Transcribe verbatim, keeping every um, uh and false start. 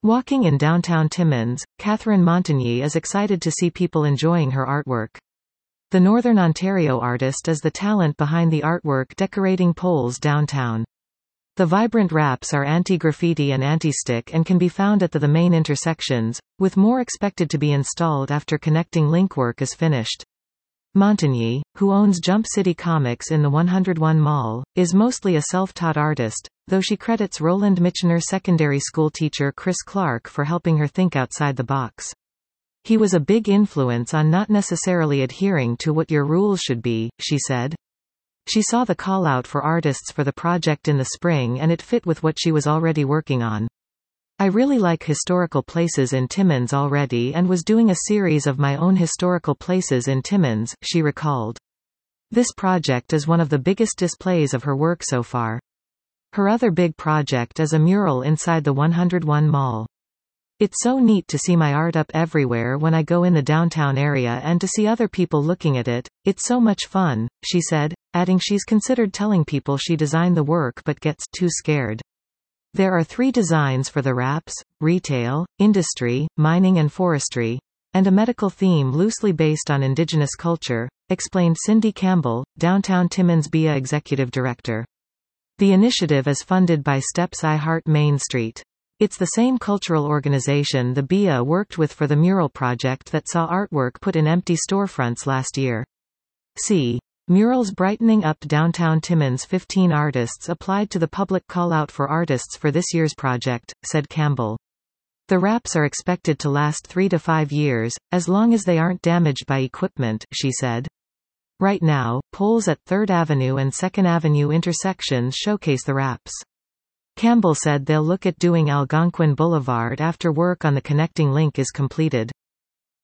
Walking in downtown Timmins, Catherine Montagny is excited to see people enjoying her artwork. The Northern Ontario artist is the talent behind the artwork decorating poles downtown. The vibrant wraps are anti-graffiti and anti-stick and can be found at the, the main intersections, with more expected to be installed after connecting link work is finished. Montagny, who owns Jump City Comics in the one oh one Mall, is mostly a self-taught artist, though she credits Roland Michener secondary school teacher Chris Clark for helping her think outside the box. He was a big influence on not necessarily adhering to what your rules should be, she said. She saw the call-out for artists for the project in the spring and it fit with what she was already working on. I really like historical places in Timmins already and was doing a series of my own historical places in Timmins, she recalled. This project is one of the biggest displays of her work so far. Her other big project is a mural inside the one oh one Mall. It's so neat to see my art up everywhere when I go in the downtown area and to see other people looking at it. It's so much fun, she said, adding she's considered telling people she designed the work but gets too scared. There are three designs for the wraps: retail, industry, mining and forestry, and a medical theme loosely based on Indigenous culture, explained Cindy Campbell, Downtown Timmins B I A Executive Director. The initiative is funded by Steps I Heart Main Street. It's the same cultural organization the B I A worked with for the mural project that saw artwork put in empty storefronts last year. See. Murals brightening up downtown Timmins. fifteen artists applied to the public call-out for artists for this year's project, said Campbell. The wraps are expected to last three to five years, as long as they aren't damaged by equipment, she said. Right now, poles at third Avenue and second Avenue intersections showcase the wraps. Campbell said they'll look at doing Algonquin Boulevard after work on the connecting link is completed.